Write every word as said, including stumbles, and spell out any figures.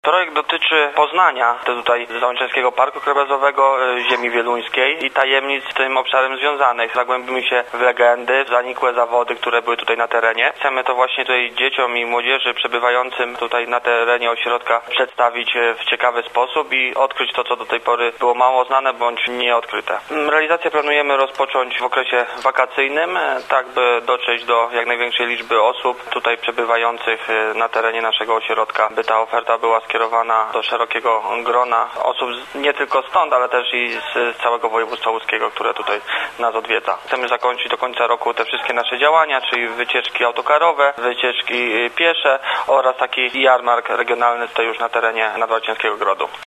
Projekt dotyczy Poznania, to tutaj Załęczeńskiego Parku Krajobrazowego, ziemi wieluńskiej i tajemnic z tym obszarem związanych. Zagłębimy się w legendy, zanikłe zawody, które były tutaj na terenie. Chcemy to właśnie tutaj dzieciom i młodzieży przebywającym tutaj na terenie ośrodka przedstawić w ciekawy sposób i odkryć to, co do tej pory było mało znane bądź nieodkryte. Realizację planujemy rozpocząć w okresie wakacyjnym, tak by dotrzeć do jak największej liczby osób tutaj przebywających na terenie naszego ośrodka, by ta oferta była skierowana do szerokiego grona osób nie tylko stąd, ale też i z całego województwa łódzkiego, które tutaj nas odwiedza. Chcemy zakończyć do końca roku te wszystkie nasze działania, czyli wycieczki autokarowe, wycieczki piesze oraz taki jarmark regionalny tutaj już na terenie Nadwałęczeńskiego Grodu.